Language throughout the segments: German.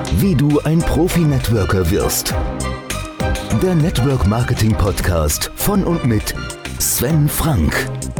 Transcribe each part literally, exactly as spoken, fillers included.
Wie du ein Profi-Networker wirst. Der Network Marketing Podcast von und mit Sven Frank.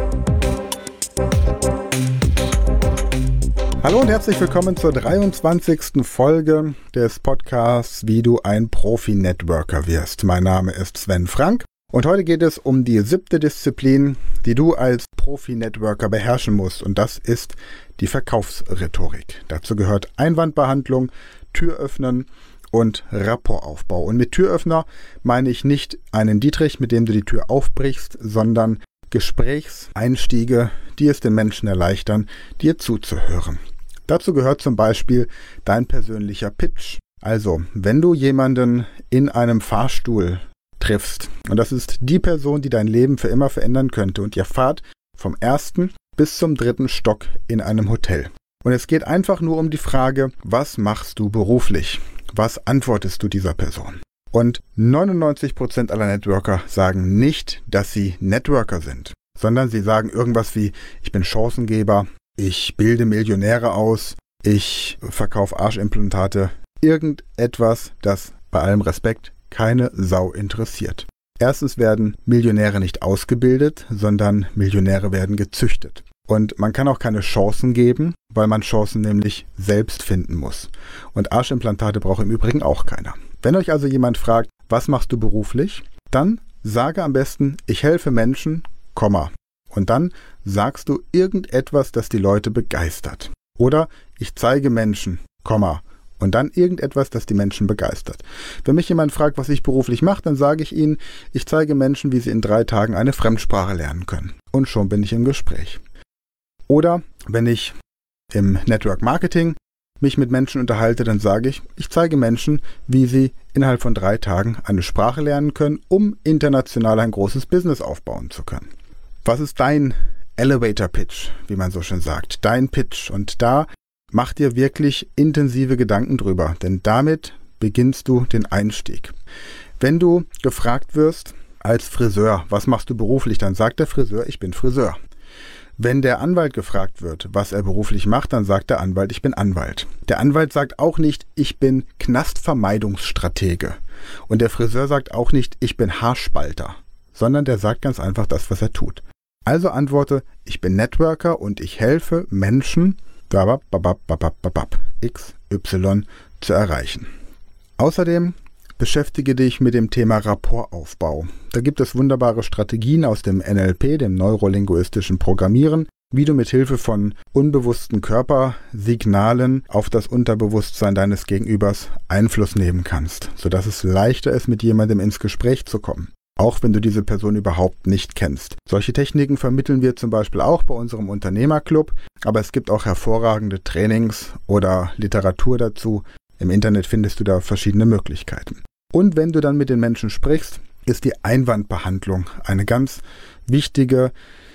Hallo und herzlich willkommen zur dreiundzwanzigsten Folge des Podcasts Wie du ein Profi-Networker wirst. Mein Name ist Sven Frank und heute geht es um die siebte Disziplin, die du als Profi-Networker beherrschen musst, und das ist die Verkaufsrhetorik. Dazu gehört Einwandbehandlung, Türöffnen und Rapportaufbau. Und mit Türöffner meine ich nicht einen Dietrich, mit dem du die Tür aufbrichst, sondern Gesprächseinstiege, die es den Menschen erleichtern, dir zuzuhören. Dazu gehört zum Beispiel dein persönlicher Pitch. Also, wenn du jemanden in einem Fahrstuhl triffst, und das ist die Person, die dein Leben für immer verändern könnte, und ihr fahrt vom ersten bis zum dritten Stock in einem Hotel. Und es geht einfach nur um die Frage, was machst du beruflich? Was antwortest du dieser Person? Und neunundneunzig Prozent aller Networker sagen nicht, dass sie Networker sind, sondern sie sagen irgendwas wie, ich bin Chancengeber, ich bilde Millionäre aus, ich verkaufe Arschimplantate, irgendetwas, das bei allem Respekt keine Sau interessiert. Erstens werden Millionäre nicht ausgebildet, sondern Millionäre werden gezüchtet. Und man kann auch keine Chancen geben, weil man Chancen nämlich selbst finden muss. Und Arschimplantate braucht im Übrigen auch keiner. Wenn euch also jemand fragt, was machst du beruflich, dann sage am besten, ich helfe Menschen, Komma. Und dann sagst du irgendetwas, das die Leute begeistert. Oder ich zeige Menschen, Komma. Und dann irgendetwas, das die Menschen begeistert. Wenn mich jemand fragt, was ich beruflich mache, dann sage ich ihnen, ich zeige Menschen, wie sie in drei Tagen eine Fremdsprache lernen können. Und schon bin ich im Gespräch. Oder wenn ich im Network Marketing mich mit Menschen unterhalte, dann sage ich, ich zeige Menschen, wie sie innerhalb von drei Tagen eine Sprache lernen können, um international ein großes Business aufbauen zu können. Was ist dein Elevator Pitch, wie man so schön sagt, dein Pitch? Und da mach dir wirklich intensive Gedanken drüber, denn damit beginnst du den Einstieg. Wenn du gefragt wirst als Friseur, was machst du beruflich, dann sagt der Friseur, ich bin Friseur. Wenn der Anwalt gefragt wird, was er beruflich macht, dann sagt der Anwalt, ich bin Anwalt. Der Anwalt sagt auch nicht, ich bin Knastvermeidungsstratege. Und der Friseur sagt auch nicht, ich bin Haarspalter, sondern der sagt ganz einfach das, was er tut. Also antworte, ich bin Networker und ich helfe Menschen, X Y zu erreichen. Außerdem beschäftige dich mit dem Thema Rapportaufbau. Da gibt es wunderbare Strategien aus dem N L P, dem neurolinguistischen Programmieren, wie du mit Hilfe von unbewussten Körpersignalen auf das Unterbewusstsein deines Gegenübers Einfluss nehmen kannst, sodass es leichter ist, mit jemandem ins Gespräch zu kommen. Auch wenn du diese Person überhaupt nicht kennst. Solche Techniken vermitteln wir zum Beispiel auch bei unserem Unternehmerclub, aber es gibt auch hervorragende Trainings oder Literatur dazu. Im Internet findest du da verschiedene Möglichkeiten. Und wenn du dann mit den Menschen sprichst, ist die Einwandbehandlung eine ganz wichtige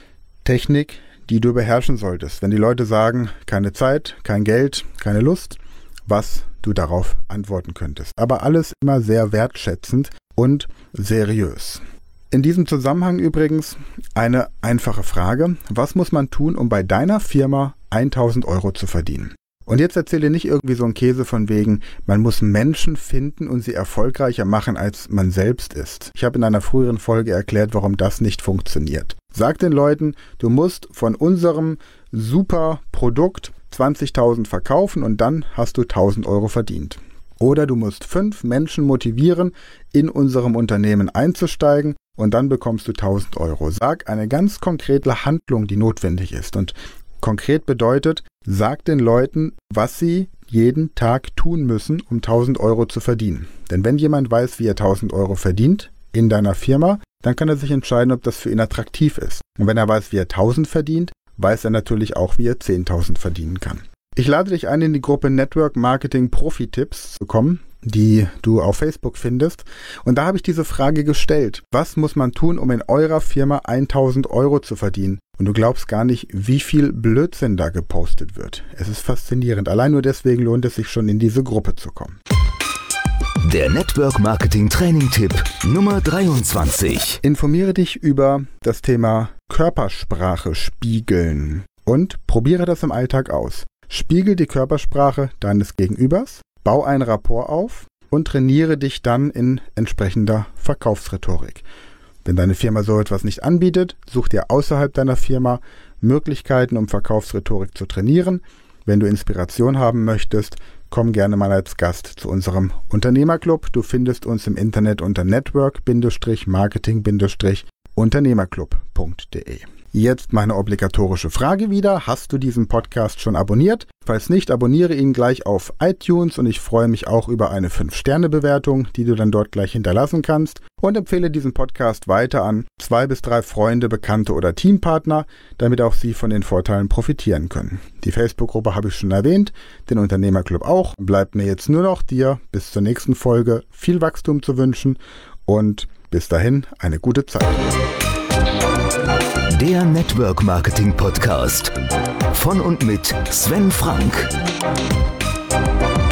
Technik, die du beherrschen solltest. Wenn die Leute sagen, keine Zeit, kein Geld, keine Lust, was du darauf antworten könntest. Aber alles immer sehr wertschätzend und seriös. In diesem Zusammenhang übrigens eine einfache Frage. Was muss man tun, um bei deiner Firma tausend Euro zu verdienen? Und jetzt erzähle nicht irgendwie so einen Käse von wegen, man muss Menschen finden und sie erfolgreicher machen, als man selbst ist. Ich habe in einer früheren Folge erklärt, warum das nicht funktioniert. Sag den Leuten, du musst von unserem super Produkt zwanzigtausend verkaufen und dann hast du tausend Euro verdient. Oder du musst fünf Menschen motivieren, in unserem Unternehmen einzusteigen und dann bekommst du tausend Euro. Sag eine ganz konkrete Handlung, die notwendig ist. Und konkret bedeutet, sag den Leuten, was sie jeden Tag tun müssen, um tausend Euro zu verdienen. Denn wenn jemand weiß, wie er tausend Euro verdient in deiner Firma, dann kann er sich entscheiden, ob das für ihn attraktiv ist. Und wenn er weiß, wie er tausend verdient, weiß er natürlich auch, wie er zehntausend verdienen kann. Ich lade dich ein, in die Gruppe Network Marketing Profi-Tipps zu kommen, die du auf Facebook findest. Und da habe ich diese Frage gestellt. Was muss man tun, um in eurer Firma tausend Euro zu verdienen? Und du glaubst gar nicht, wie viel Blödsinn da gepostet wird. Es ist faszinierend. Allein nur deswegen lohnt es sich schon, in diese Gruppe zu kommen. Der Network Marketing Training Tipp Nummer dreiundzwanzig. Informiere dich über das Thema Körpersprache spiegeln und probiere das im Alltag aus. Spiegel die Körpersprache deines Gegenübers bau ein Rapport auf und trainiere dich dann in entsprechender Verkaufsrhetorik. Wenn deine Firma so etwas nicht anbietet, such dir außerhalb deiner Firma Möglichkeiten, um Verkaufsrhetorik zu trainieren. Wenn du Inspiration haben möchtest, komm gerne mal als Gast zu unserem Unternehmerclub. Du findest uns im Internet unter network-marketing-unternehmerclub punkt de. Jetzt meine obligatorische Frage wieder. Hast du diesen Podcast schon abonniert? Falls nicht, abonniere ihn gleich auf iTunes und ich freue mich auch über eine fünf Sterne Bewertung, die du dann dort gleich hinterlassen kannst, und empfehle diesen Podcast weiter an zwei bis drei Freunde, Bekannte oder Teampartner, damit auch sie von den Vorteilen profitieren können. Die Facebook-Gruppe habe ich schon erwähnt, den Unternehmerclub auch. Bleibt mir jetzt nur noch, dir bis zur nächsten Folge viel Wachstum zu wünschen und bis dahin eine gute Zeit. Der Network Marketing Podcast von und mit Sven Frank.